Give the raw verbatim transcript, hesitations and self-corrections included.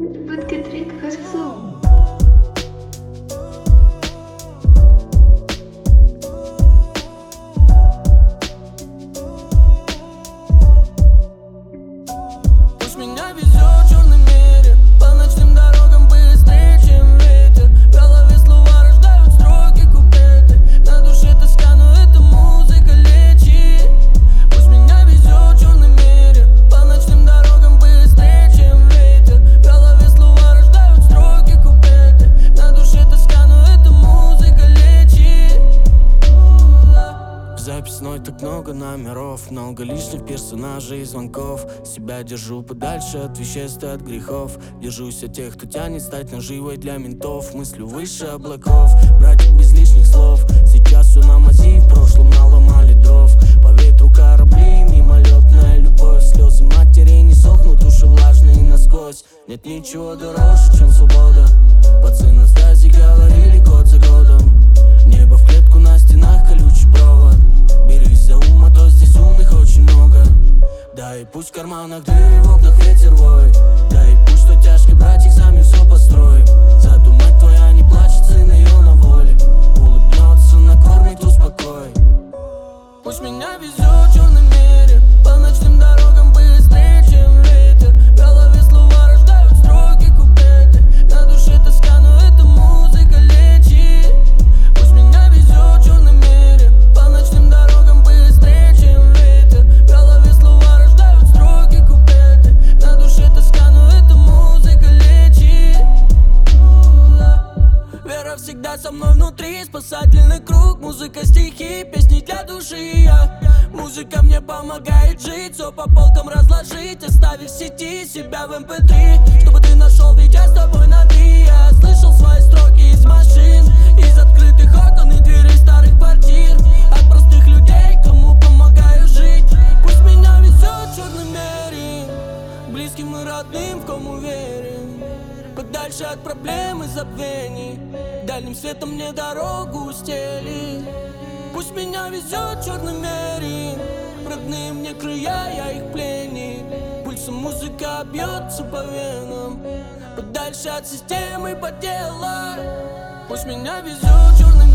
Buat Catherine Karsum. Пусть меня везет в черной мере, по ночным дорогам быстрее, чем ветер. В голове слова рождают строки, куплеты. На душе тоска, но эта музыка лечит. Пусть меня везет в черной мере, по ночным дорогам быстрее, чем ветер. В голове слова рождают строки, куплеты. На душе тоска, но эта музыка лечит. В записной так много номеров, много лишних персонажей и звонков. Себя держу подальше от веществ и от грехов. Держусь от тех, кто тянет стать наживой для ментов. Мыслю выше облаков, братья без лишних слов. Сейчас все на мази, в прошлом наломали дров. По ветру корабли, мимолетная любовь. Слезы матери не сохнут, уши влажные насквозь. Нет ничего дороже, чем свобода. Пацаны на связи говорили год за годом. Небо в клетку, на стенах колючий провод. Берись за ум, а то здесь умных очень много. Да и пусть в карманах дыры, в окнах ветер воет. Да и пусть что тяжко, братья, сами все построим. Зато мать твоя не плачет, сын ее на воле. Улыбнется, накормит, успокоит. Пусть меня везет в черной мере, по ночным дорогам быстрее, чем ветер. В голове слова рождают строки, куплеты. На душе тоска, но эта музыка лечит. Пусть меня везет в черной мере, по ночным дорогам быстрее, чем ветер. В голове слова рождают строки, куплеты. На душе тоска, но эта музыка лечит. Вера всегда со мной внутри, спасательный круг. Музыка, стихи, песни для души. Я. Музыка мне помогает жить, все по полкам разложить, оставив в сети себя в эм пэ три. Чтобы ты нашел, ведь я с тобой на «ты». Я слышал свои строки из машин, из открытых окон и дверей старых квартир. От простых людей, кому помогаю жить. Пусть меня везет в черной мере, близким и родным, в ком уверен. Подальше от проблем и забвений, дальним светом мне дорогу устели. Пусть меня везет в черной мере, родные мне края, я их пленник. Пульсом музыка бьется по венам, подальше от системы подела. Пусть меня везет в черной